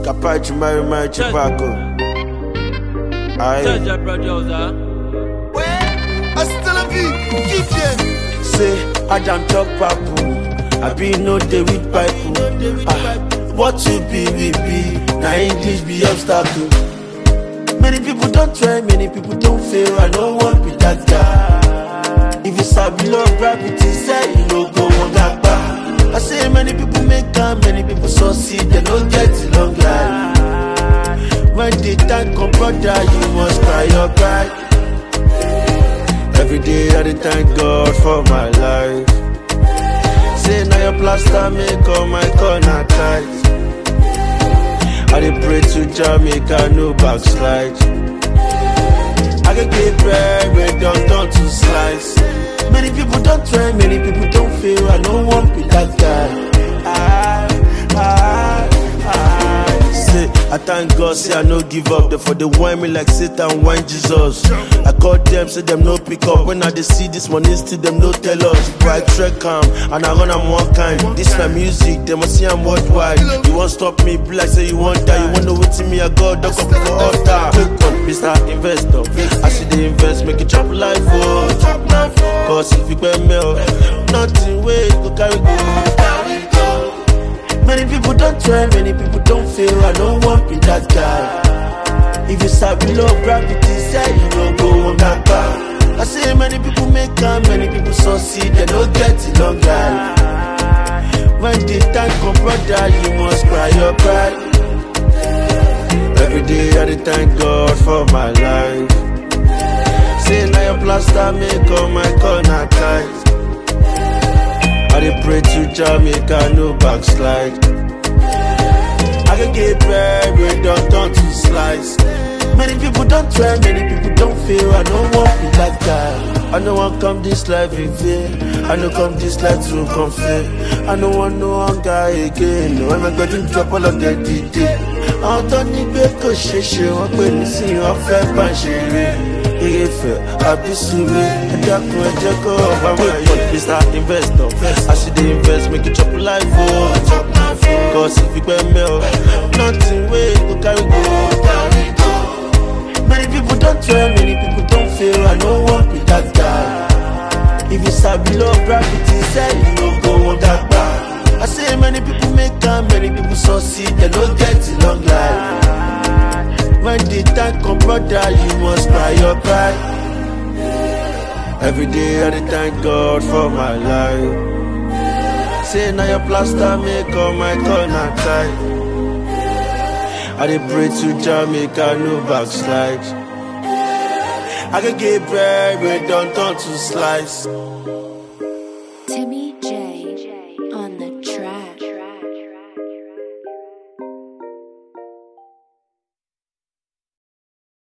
Capai to my Chipaco. Judge a producer. Hasta la vie, keep them. Say, I don't talk papu. I be no day with pipe. What to be, we be. Now English be obstacle. Many people don't try, many people don't fail. I don't want be that guy. If you sabi love gravity, say you no go on that bar. I say many people make time, many people succeed, they don't get a long life. When the time come, brother, you must cry your pride. Every day I dey thank God for my life. Say now your plaster make all my corner tight. I dey pray to Jamaica, no backslide. I can get bread, we don't turn to slice. Many people don't try, many people don't fail. I don't want be that guy. Say, I thank God, say I no give up. Therefore they whine me like Satan whine Jesus. I call them, say them no pick up. When I they see this money, still them no tell us. Bright track calm, and I run am one kind. This my music, they must see I'm worldwide. You won't stop me, be like say you want die. You want know what me I got, duck up for altar. Quick one, Mr. Investor. I see the invest, make it chop life, oh. Cause if you pay me, nothing way go carry go. Many people don't try, many people don't fail. I don't want be that guy. If you sabi love gravity, say you no go on that bar. I say many people make time, many people succeed, they don't get a long life. When the time come, brother, you must cry your pride. Every day I dey thank God for my life. Say now your plaster make all my corner tight. I dey pray to Jamaica, no backslide. I can get bread, we don't turn to slice. Many people don't try, many people don't fail. I don't want be that guy. I don't want come this life in vain. I don't come this life to confess. I don't want no hunger again. No, I'm going to drop all of that day. I don't need to go share. I'm going to see you off at Banshee. Happy Suri, Mr. Investor. I see the invest, make it chop life, oh. Cause if you pay me, nothing way go carry go. Many people don't try, many people don't fail. I don't want be that guy. If you sabi love gravity, say you no go on that bar. I say many people make time, many people succeed, they don't get a long life. When the time come, brother, you must cry your pride. Every day I dey thank God for my life. Say now your plaster make all my corner tight. I dey pray to Jamaica, no backslide. I can get bread, we don't turn to slice.